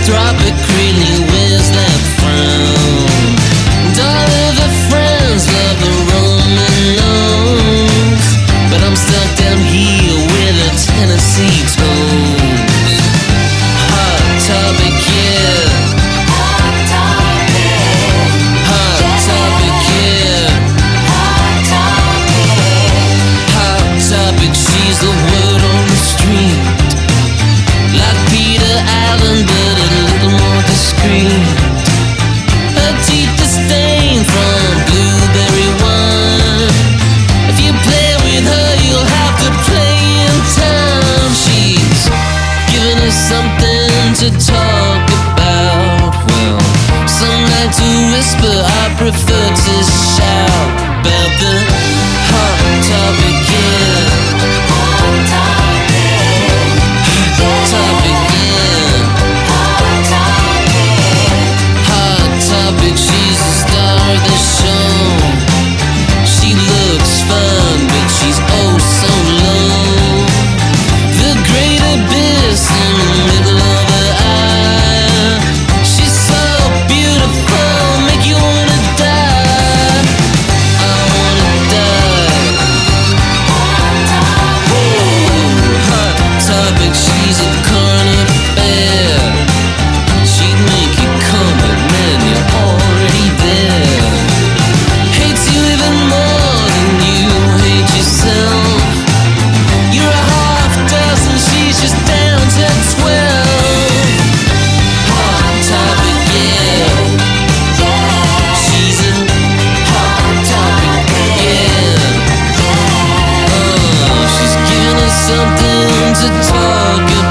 Heartthropic really wears that frown. And all of her friends love the Roman nose, but I'm stuck down here with a Tennessee toast. Hot topic, yeah. Hot topic. Hot topic, yeah. Hot topic. Hot topic, she's the word on the street. Like Peter Allen, but a little more discreet. Her teeth are stained from blueberry wine. If you play with her, you'll have to play in time. She's giving us something to talk about. Well, some like to whisper, I prefer to shout about the hot topic, yeah. Hot topic. Topic, yeah. Hot topic. Hot topic, she's the star of the show. She looks fun, but she's oh so low. The great abyss in the middle of her eye. She's so beautiful, make you wanna die. I wanna die. Whoa, hot topic, she's a corner bear. She'd make you come, but man, you're already there. Hates you even more than you hate yourself. You're a half dozen, she's just down to 12. Hot topic, yeah. She's a hot topic, yeah. She's giving us something to talk about.